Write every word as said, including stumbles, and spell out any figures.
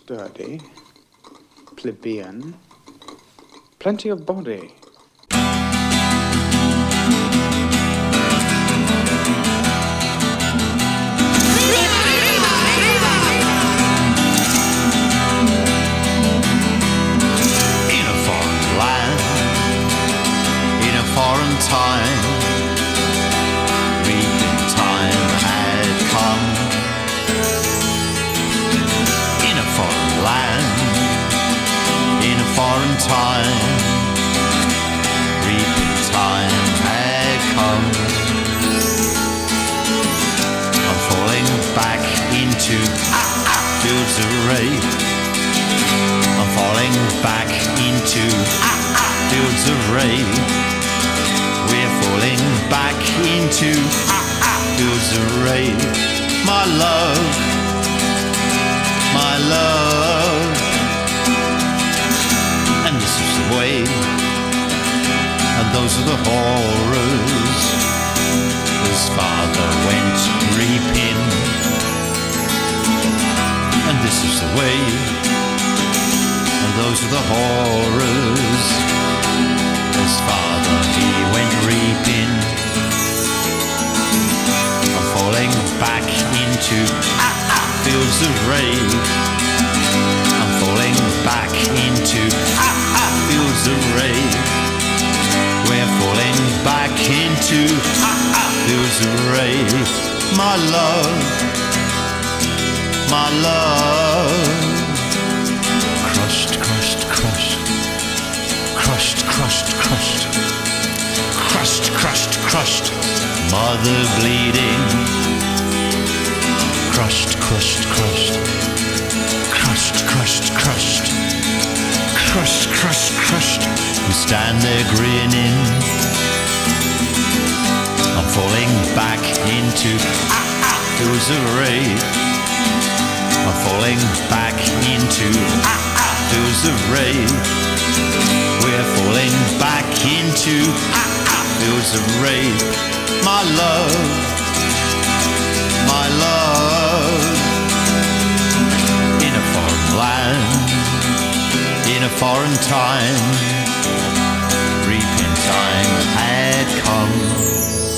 sturdy, plebeian, plenty of body. In a foreign land, in a foreign time, reaping time had come. In a foreign land, in a foreign time, reaping time had come. I'm falling back into fields of rape. I'm falling back into fields of rape. We're falling back into fields of rape. My love, my love. And this is the way, and those are the horrors. His father went reaping, and this is the way, and those are the horrors. His father, he went reaping. I'm falling back into fields of rape. I'm falling back into fields of rape. We're falling back into fields of rape. My love, my love. Crushed, crushed, crushed. Crushed, crushed, crushed. Crushed, crushed, crushed. Mother bleeding. Crushed, crushed, crushed. Crushed, crushed, crushed. Crushed, crushed, crushed. We stand there grinning. I'm falling back into fields of rape. I'm falling back into fields of rape. We're falling back into fields of rape. My love, my love. In a foreign land, in a foreign time, reaping time had come.